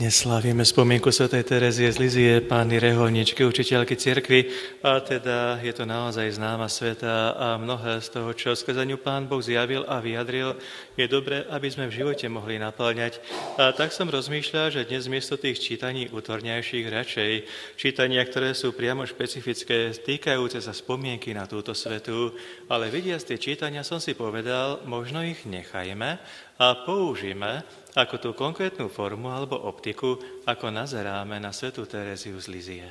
Dnes slávime spomienku svätej Terezie z Lizie, Panny Reholničky, učiteľky cirkvi, a teda je to naozaj známa sveta a mnohé z toho, čo skrze ňu Pán Boh zjavil a vyjadril, je dobré, aby sme v živote mohli naplňať. A tak som rozmýšľal, že dnes miesto tých čítaní útorňajších radšej čítania, ktoré sú priamo špecifické, týkajúce sa spomienky na túto svetu, ale vidiac tie čítania som si povedal, možno ich nechajme a použijeme ako tú konkrétnu formu alebo optiku, ako nazeráme na svätú Tereziu z Lizie.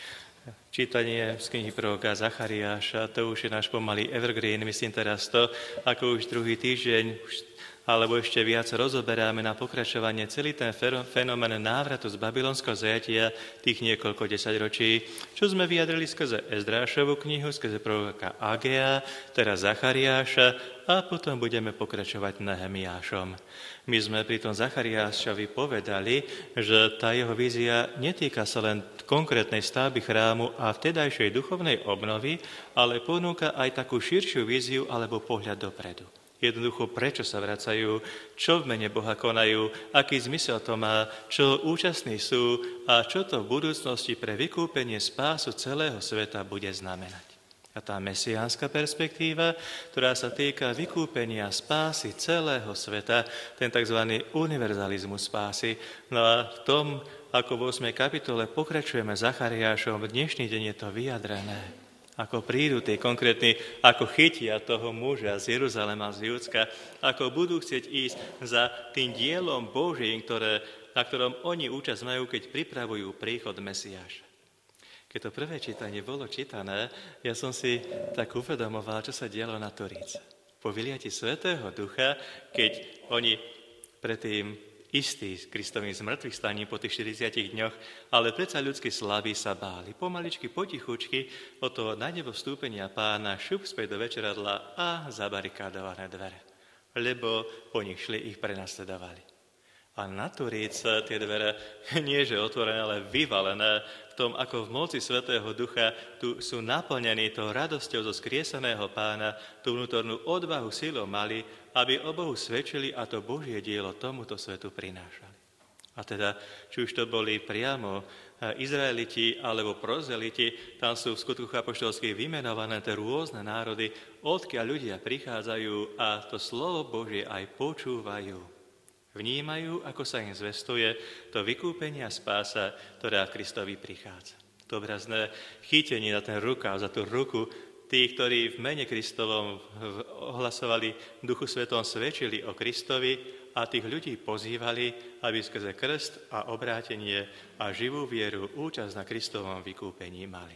Čítanie z knihy proroka Zachariáša, to už je náš pomalý evergreen, myslím teraz to, ako už druhý týždeň, alebo ešte viac rozoberáme na pokračovanie celý ten fenomén návratu z babylonského zajatia tých niekoľko desaťročí, čo sme vyjadrili skrze Ezdrášovu knihu, skrze proroka Agea, teraz Zachariáša a potom budeme pokračovať Nehemiášom. My sme pri tom Zachariášovi povedali, že tá jeho vízia netýka sa len konkrétnej stavby chrámu a vtedajšej duchovnej obnovy, ale ponúka aj takú širšiu víziu alebo pohľad dopredu. Jednoducho, prečo sa vracajú, čo v mene Boha konajú, aký zmysel to má, čo účastní sú a čo to v budúcnosti pre vykúpenie spásu celého sveta bude znamenať. A tá mesiánska perspektíva, ktorá sa týka vykúpenia spásy celého sveta, ten tzv. Univerzalizmus spásy. No a v tom, ako v 8. kapitole pokračujeme Zachariášom, v dnešný deň je to vyjadrené. Ako prídu tí konkrétni, ako chytia toho muža z Jeruzalema, z Judska, ako budú chcieť ísť za tým dielom Božím, na ktorom oni účasť majú, keď pripravujú príchod Mesiáša. Keď to prvé čítanie bolo čítané, ja som si tak uvedomoval, čo sa dialo na Turíce. Po vyliati Svätého Ducha, keď oni predtým istý s Kristovým zmrtvých staním po tých 40 dňoch, ale predsa ľudskí slaví sa báli. Pomaličky, potichučky od toho na nebo vstúpenia Pána šup späť do večeradla a zabarikádované dvere. Lebo po nich šli, ich prenasledovali. A na Turíce tie dvere nie že otvorené, ale vyvalené v tom, ako v moci Svätého Ducha tu sú naplnení tou radosťou zo skriesaného Pána, tú vnútornú odvahu silou mali, aby o Bohu svedčili a to Božie dielo tomuto svetu prinášali. A teda, či už to boli priamo Izraeliti alebo prozeliti, tam sú v skutkoch apoštolských vymenované tie rôzne národy, odkiaľ ľudia prichádzajú a to slovo Božie aj počúvajú. Vnímajú, ako sa im zvestuje to vykúpenie a spása, ktorá Kristovi prichádza. To obrazné chytenie na ten rukáv, za tú ruku, tí, ktorí v mene Kristovom ohlasovali Duchu Svetom, svedčili o Kristovi a tých ľudí pozývali, aby skrze krst a obrátenie a živú vieru účasť na Kristovom vykúpení mali.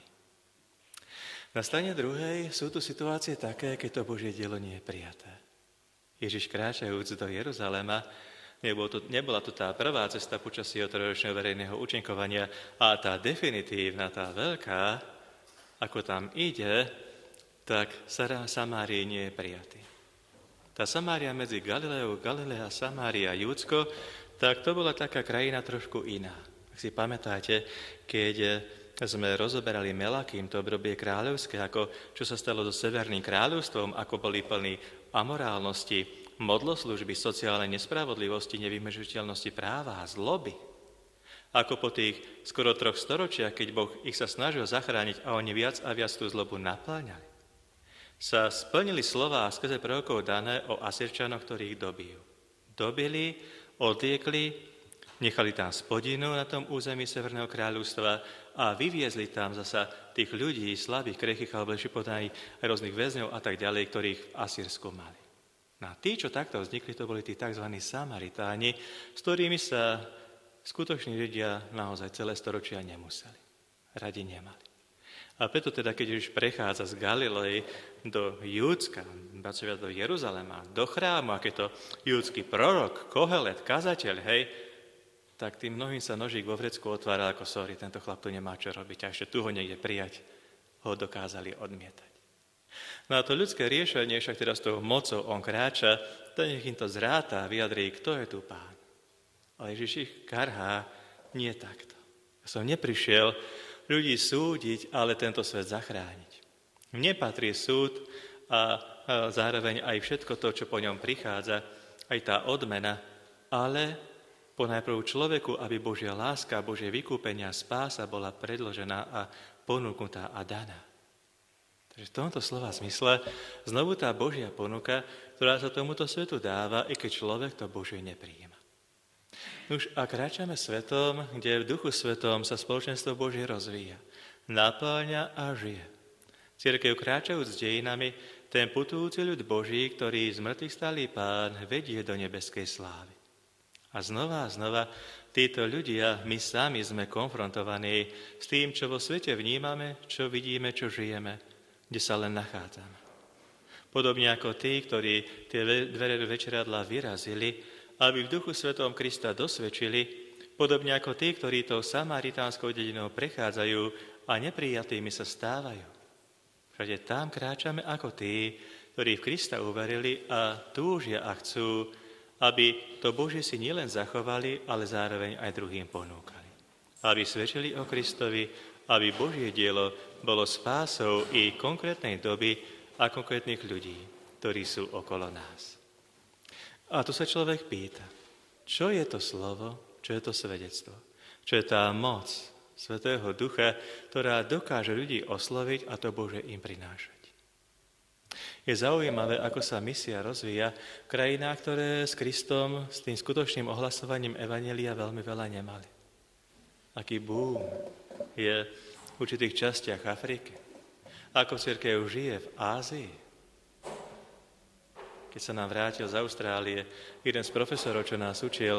Na strane druhej sú tu situácie také, keď to Božie dielo nie je prijaté. Ježiš kráčajúc do Jeruzalema, nebola to tá prvá cesta počas jeho trojročného verejného účinkovania a tá definitívna, tá veľká, ako tam ide, tak Samárie nie je prijatý. Tá Samária medzi Galileou, Galilea, Samária a Judsko, tak to bola taká krajina trošku iná. Ak si pamätáte, keď sme rozoberali Melakým, to obdobie kráľovské, ako čo sa stalo so Severným kráľovstvom, ako boli plní amorálnosti, modloslužby, sociálnej nespravodlivosti, nevymržiteľnosti práva a zloby. Ako po tých skoro 3 storočiach, keď Boh ich sa snažil zachrániť a oni viac a viac tú zlobu napĺňali, sa splnili slová skrze prorokov dané o Asyrčanoch, ktorých dobijú. Dobili, odliekli, nechali tam spodinu na tom území Severného kráľovstva a vyviezli tam zasa tých ľudí, slabých, krehkých alebo šipotaných, rôznych väzňov a tak ďalej, ktorých v Asýrsku mali. No a tí, čo takto vznikli, to boli tí tzv. Samaritáni, s ktorými sa skutoční ľudia naozaj celé storočia nemuseli. Radi nemali. A preto teda, keď už prechádza z Galilei do Júdska, do Jeruzalema, do chrámu, ak je to júdsky prorok, kohelet, kazateľ, hej, tak tým mnohým sa nožík vo vrecku otvára ako sorry, tento chlap tu nemá čo robiť a ešte tu ho niekde prijať, ho dokázali odmietať. No a to ľudské riešenie, však teraz tou mocou on kráča, to nech im to zráta a vyjadrí, kto je tu Pán. Ale Ježiš ich karhá, nie takto. Ja som neprišiel ľudí súdiť, ale tento svet zachrániť. Mne patrí súd a zároveň aj všetko to, čo po ňom prichádza, aj tá odmena, ale Ponajprv človeku, aby Božia láska, Božie vykúpenia, spása bola predložená a ponúknutá a daná. Takže v tomto slova zmysle znovu tá Božia ponuka, ktorá sa tomuto svetu dáva, i keď človek to Božie nepríjima. Už a kráčame svetom, kde v Duchu Svetom sa spoločenstvo Božie rozvíja, napĺňa a žije. Cirkev kráčajúc dejinami, ten putujúci ľud Boží, ktorý z mŕtvych stálý Pán, vedie do nebeskej slávy. A znova títo ľudia, my sami sme konfrontovaní s tým, čo vo svete vnímame, čo vidíme, čo žijeme, kde sa len nachádzame. Podobne ako tí, ktorí tie dvere večeradla vyrazili, aby v Duchu Svetom Krista dosvedčili, podobne ako tí, ktorí tou samaritánskou dedinou prechádzajú a neprijatými sa stávajú. Všade tam kráčame ako tí, ktorí v Krista uverili a túžia a chcú, aby to Božie si nielen zachovali, ale zároveň aj druhým ponúkali. Aby svedčili o Kristovi, aby Božie dielo bolo spásou i konkrétnej doby a konkrétnych ľudí, ktorí sú okolo nás. A tu sa človek pýta, čo je to slovo, čo je to svedectvo, čo je tá moc Svätého Ducha, ktorá dokáže ľudí osloviť a to Bože im prinášať. Je zaujímavé, ako sa misia rozvíja v krajinách, ktoré s Kristom, s tým skutočným ohlasovaním evanjelia veľmi veľa nemali. Aký boom je v určitých častiach Afriky. Ako cirkev žije v Ázii. Keď sa nám vrátil z Austrálie jeden z profesorov, čo nás učil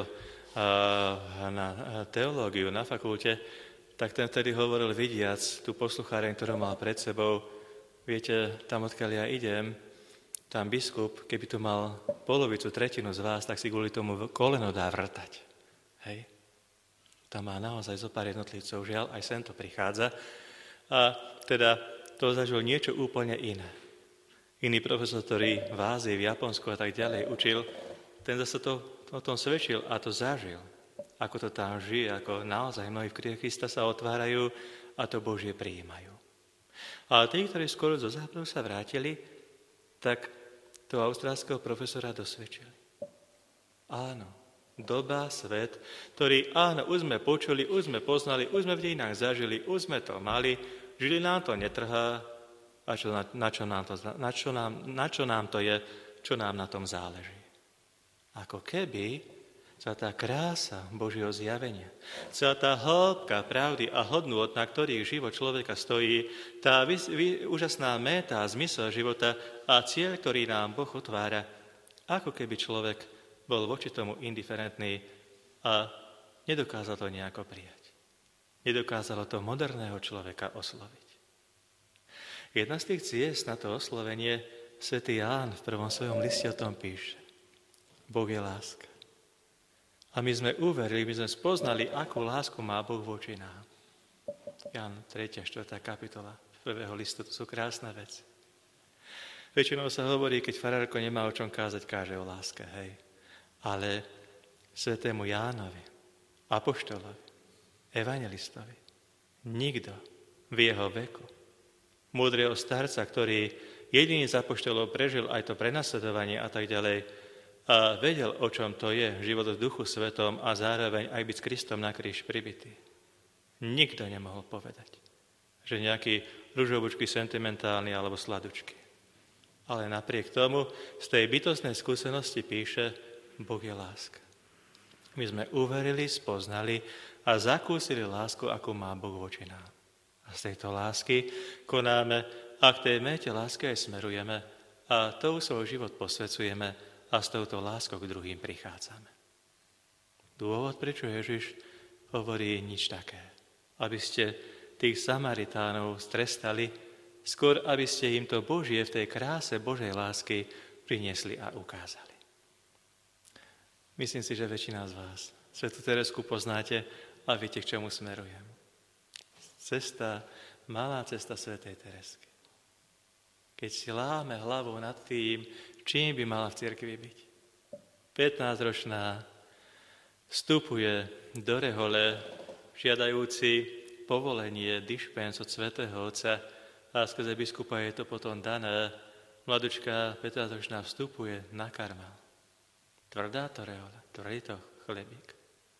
na teológiu na fakulte, tak ten vtedy hovoril, vidiac tú poslucháreň, ktorú mal pred sebou, viete, tam odkiaľ ja idem, tam biskup, keby tu mal polovicu, tretinu z vás, tak si kvôli tomu koleno dá vrtať. Hej? Tam má naozaj zo pár jednotlivcov, žiaľ, aj sem to prichádza. A teda to zažil niečo úplne iné. Iný profesor, ktorý v Ázii, v Japonsku a tak ďalej učil, ten zase to o tom svedčil a to zažil. Ako to tam žije, ako naozaj mnohí v krvi Krista sa otvárajú a to Božie prijímajú. Ale tí, ktorí skoro zo západu sa vrátili, tak toho austrálskeho profesora dosvedčili. Áno, doba, svet, ktorý, áno, už sme počuli, už sme poznali, už sme v dejinách zažili, už sme to mali, žili nám to netrhá a na čo nám to je, čo nám na tom záleží. Ako keby celá tá krása Božieho zjavenia, celá tá hĺbka pravdy a hodnôt, na ktorých život človeka stojí, tá úžasná méta, zmysel života a cieľ, ktorý nám Boh otvára, ako keby človek bol voči tomu indiferentný a nedokázal to nejako prijať. Nedokázalo to moderného človeka osloviť. Jedna z tých ciest na to oslovenie svätý Ján v prvom svojom liste o tom píše. Boh je láska. A my sme uverili, my sme spoznali, akú lásku má Boh voči nám. Ján 3. 4. kapitola prvého listu, to sú krásne veci. Väčšinou sa hovorí, keď farárko nemá o čom kázať, káže o láske, hej. Ale svätému Jánovi, apoštolovi, evangelistovi, nikto v jeho veku, múdreho starca, ktorý jediný z apoštolov prežil aj to prenasledovanie a tak ďalej, a vedel, o čom to je život v Duchu Svetom a zároveň aj byť s Kristom na kríž pribitý. Nikto nemohol povedať, že nejaký ružobučky sentimentálny alebo sladučky. Ale napriek tomu z tej bytostnej skúsenosti píše, Boh je láska. My sme uverili, spoznali a zakúsili lásku, akú má Boh voči nám. A z tejto lásky konáme a k tej méte lásky aj smerujeme a tou svoj život posvecujeme a s touto láskou k druhým prichádzame. Dôvod, prečo Ježiš hovorí nič také. Aby ste tých Samaritánov strestali, skôr aby ste im to Božie v tej kráse Božej lásky priniesli a ukázali. Myslím si, že väčšina z vás Svätú Teresku poznáte a viete, k čomu smerujem. Malá cesta svätej Teresky. Keď si láme hlavou nad tým, čím by mala v cirkvi byť. 15-ročná vstupuje do rehole, žiadajúci povolenie, dišpens od svätého Otca a skrze biskupa je to potom dané. Mladučka 15-ročná vstupuje na karmel. Tvrdá to rehoľa, tvrdý to chlebík.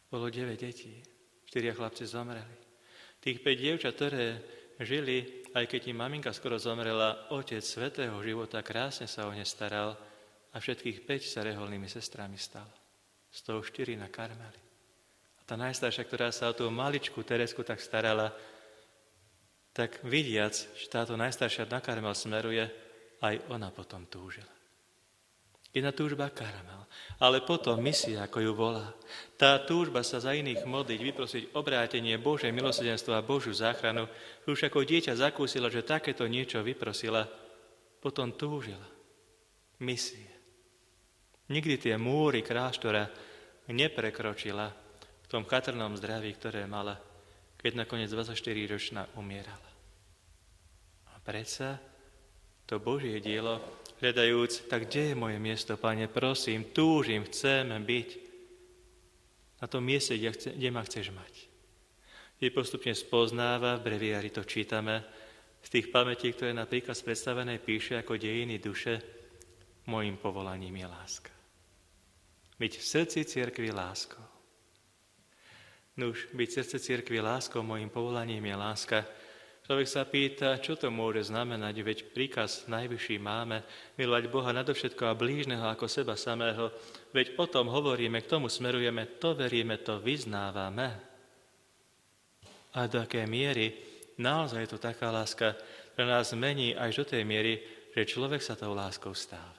Bolo 9 detí, 4 chlapci zomreli. Tých 5 dievčat, ktoré žili, aj keď im maminka skoro zomrela, otec svätého života krásne sa o ne staral a všetkých 5 sa reholnými sestrami stalo. Z toho 4 na Karmeli. A tá najstaršia, ktorá sa o tú maličku Teresku tak starala, tak vidiac, že táto najstaršia na Karmel smeruje, aj ona potom túžila. Jedna túžba Karmel, ale potom misia, ako ju volá. Tá túžba sa za iných modliť, vyprosiť obrátenie Božie milosrdenstvo a Božiu záchranu, už ako dieťa zakúsila, že takéto niečo vyprosila, potom túžila. Misie. Nikdy tie múry kláštora neprekročila v tom chatrnom zdraví, ktoré mala, keď nakoniec 24-ročná umierala. A predsa to Božie dielo, hľadajúc, tak kde je moje miesto, Pane, prosím, túžim, chcem byť na tom mieste, kde ma chceš mať. Je postupne spoznáva, v breviári to čítame, z tých pamätí, ktoré napríklad z predstavenej píše ako dejiny duše, mojím povolaním je láska. Byť v srdci cirkvi láskou. Nuž, byť v srdci cirkvi láskou, mojím povolaním je láska. Človek sa pýta, čo to môže znamenať, veď príkaz najvyšší máme, milovať Boha nadovšetko a blížneho ako seba samého, veď o tom hovoríme, k tomu smerujeme, to veríme, to vyznávame. A do akej miery naozaj je to taká láska, ktorá nás mení až do tej miery, že človek sa tou láskou stáva.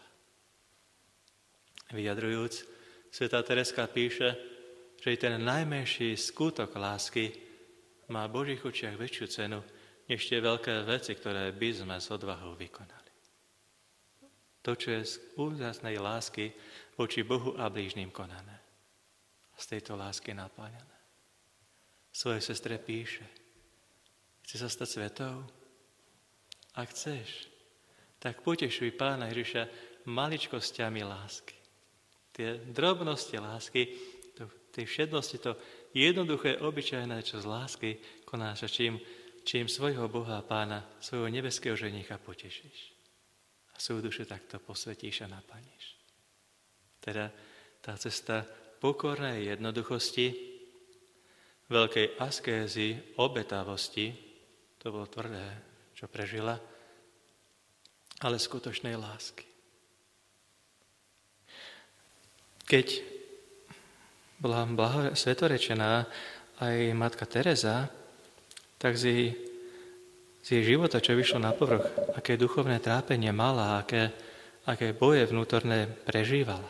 Vyjadrujúc, svätá Tereska píše, že ten najmenší skutok lásky má v Božích očiach väčšiu cenu, než tie veľké veci, ktoré by sme s odvahou vykonali. To, čo je z úžasnej lásky voči Bohu a blížnym konané. Z tejto lásky napáňané. Svojej sestre píše, chce sa stať svetou? Ak chceš, tak potešuj Pána Ježiša maličkosťami lásky. Tie drobnosti lásky, tie všednosti, to jednoduché, obyčajné, čo z lásky konáš, čím svojho Boha a Pána, svojho nebeského ženicha potešíš. A svoju dušu takto posvetíš a naplníš. Teda tá cesta pokornej jednoduchosti, veľkej askézy, obetavosti, to bolo tvrdé, čo prežila, ale skutočnej lásky. Keď bola svetorečená aj matka Teresa, tak z jej života, čo vyšlo na povrch, aké duchovné trápenie mala, aké boje vnútorné prežívala.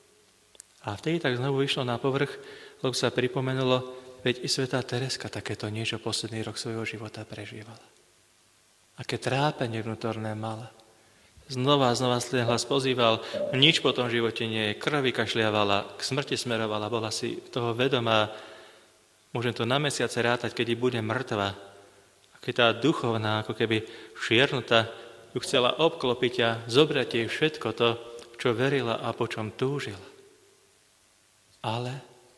A vtedy tak znovu vyšlo na povrch, lebo sa pripomenulo, veď i svätá Tereska takéto niečo posledný rok svojho života prežívala. Aké trápenie vnútorné mala. Znova ten hlas pozýval, nič po tom živote nie je, krvi kašľavala, k smrti smerovala, bola si toho vedomá. Môžem to na mesiace rátať, keď bude mŕtva. A keď tá duchovná, ako keby šiernutá, ju chcela obklopiť a zobrať jej všetko to, čo verila a po čom túžila. Ale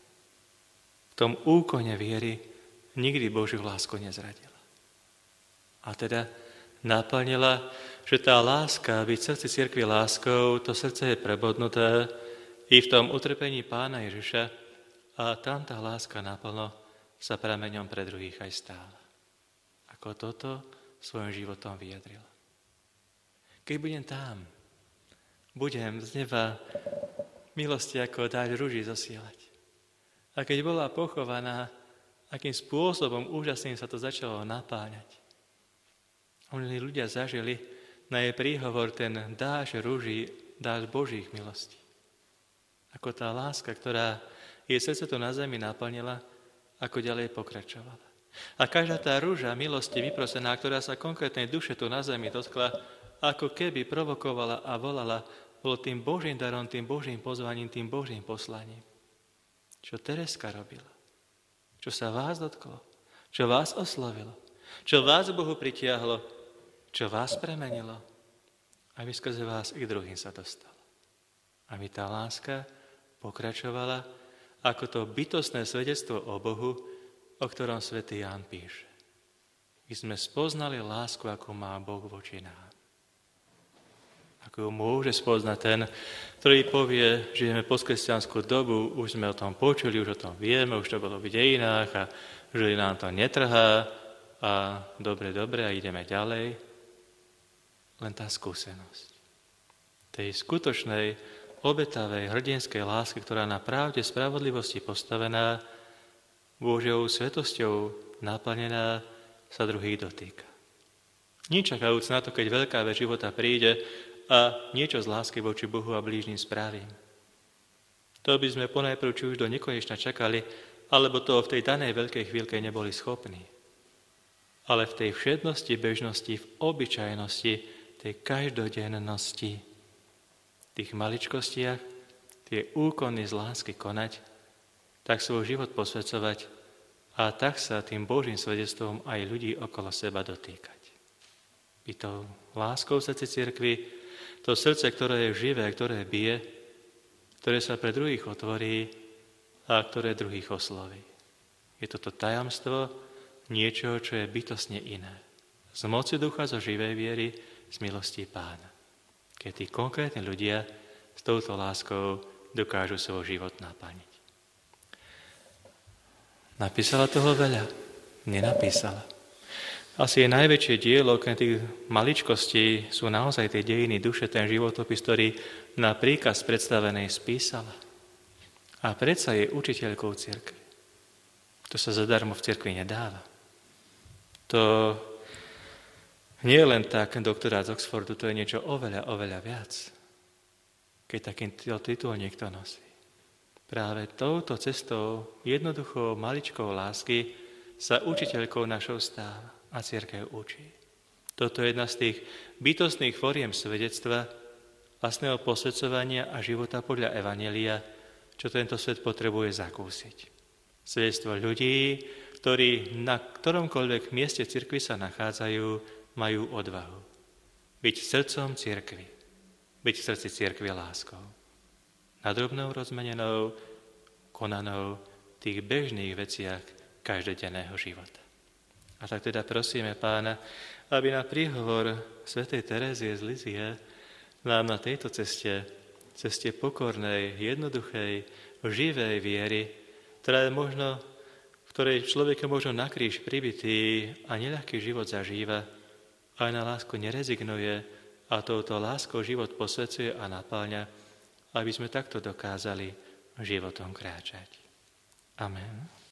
v tom úkone viery nikdy Božiu lásku nezradila. A teda naplnila, že tá láska, byť v srdci cirkvi láskou, to srdce je prebodnuté i v tom utrpení Pána Ježiša a tam tá láska naplno sa prameňom pre druhých aj stála. Ako toto svojim životom vyjadrila. Keď budem tam, budem z neba milosti ako dáť rúži zosielať. A keď bola pochovaná, akým spôsobom úžasným sa to začalo napáňať. A mnohí ľudia zažili na jej príhovor ten dáš rúží, dáš Božích milostí. Ako tá láska, ktorá jej srdce to na zemi naplnila, ako ďalej pokračovala. A každá tá rúža milosti vyprosená, ktorá sa konkrétnej duše tu na zemi dotkla, ako keby provokovala a volala, bolo tým Božím darom, tým Božím pozvaním, tým Božím poslaním. Čo Tereska robila, čo sa vás dotklo, čo vás oslovilo, čo vás Bohu pritiahlo, čo vás premenilo, aby skrze vás i k druhým sa dostalo. Aby tá láska pokračovala ako to bytostné svedectvo o Bohu, o ktorom svätý Ján píše. My sme spoznali lásku, ako má Boh voči nám. Ako ju môže spoznať ten, ktorý povie, žijeme postkresťanskú dobu, už sme o tom počuli, už o tom vieme, už to bolo v dejinách a že nám to netrhá a dobre, a ideme ďalej. Len tá skúsenosť tej skutočnej, obetavej, hrdinskej lásky, ktorá na pravde spravodlivosti postavená, Božou svetosťou naplnená, sa druhých dotýka. Nečakajúc na to, keď veľká vec života príde a niečo z lásky voči Bohu a blížnym spravím. To by sme ponajprv či už do nekonečna čakali, alebo to v tej danej veľkej chvíľke neboli schopní. Ale v tej všednosti, bežnosti, v obyčajnosti, tej každodennosti, tých maličkostiach, tie úkony z lásky konať, tak svoj život posvedzovať a tak sa tým Božím svedectvom aj ľudí okolo seba dotýkať. I tou láskou srdce cirkvi, to srdce, ktoré je živé, ktoré bije, ktoré sa pre druhých otvorí a ktoré druhých osloví. Je toto tajomstvo niečo, čo je bytostne iné. Z moci ducha, zo živej viery, z milostí Pána. Keď tí konkrétni ľudia s touto láskou dokážu svoj život naplniť. Napísala toho veľa? Nenapísala. Asi je najväčšie dielo, keď tých maličkostí sú naozaj tie dejiny duše, ten životopis, ktorý na príkaz predstavenej spísala. A predsa je učiteľkou cirkvi. To sa zadarmo v cirkvi nedáva. To nie je len tak doktorát z Oxfordu, to je niečo oveľa, oveľa viac. Keď takýto titul niekto nosí. Práve touto cestou, jednoduchou maličkou lásky sa učiteľkou našou stáva a cirkev učí. Toto je jedna z tých bytostných foriem svedectva, vlastného posvedcovania a života podľa evanjelia, čo tento svet potrebuje zakúsiť. Svedectvo ľudí, ktorí na ktoromkoľvek mieste cirkvi sa nachádzajú, majú odvahu. Byť srdcom cirkvi. Byť v srdci cirkvi láskou. Nadrobnou rozmenenou, konanou v tých bežných veciach každodenného života. A tak teda prosíme Pána, aby na príhovor svätej Terézie z Lizie nám na tejto ceste pokornej, jednoduchej, živej viery, ktorá je možno, v ktorej človek je možno na kríž pribitý a neľahký život zažíva, aj na lásku nerezignuje a touto láskou život posvedzuje a napáľa, aby sme takto dokázali životom kráčať. Amen.